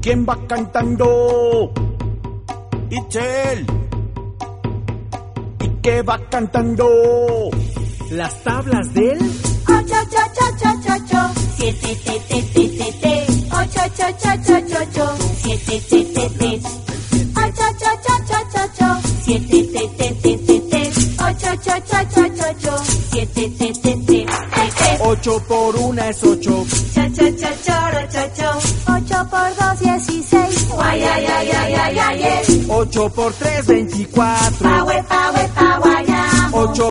¿Quién va cantando? Itzel. ¿Y qué va cantando? Las tablas del 8-8-8-8-8, 7-te-te-te-te-te, 8-8-8-8-8, 7-te-te-te, 8-8-8-8-8, 7-te-te-te-te-te, 8-8-8-8-8, 7-te-te-te-te-te. 8 por 1 es 8. 8 por 2, 16. Guay, ay, ay, ay, ay, ay, ay. 8 por 3, 24. Pawe, pawe, pawe, 8